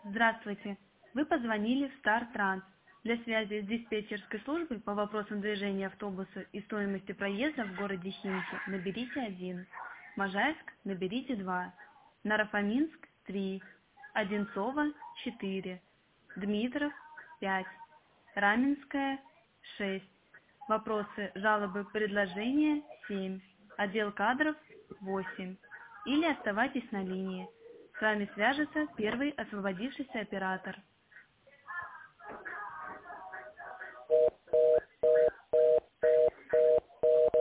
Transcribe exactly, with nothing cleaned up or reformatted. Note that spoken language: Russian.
Здравствуйте. Вы позвонили в Star Trans. Для связи с диспетчерской службой по вопросам движения автобуса и стоимости проезда в городе Химки наберите один. Можайск наберите два. Наро-Фоминск три. Одинцово четыре. Дмитров пять. Раменское шесть. Вопросы, жалобы, предложения семь. Отдел кадров восемь. Или оставайтесь на линии. С вами свяжется первый освободившийся оператор.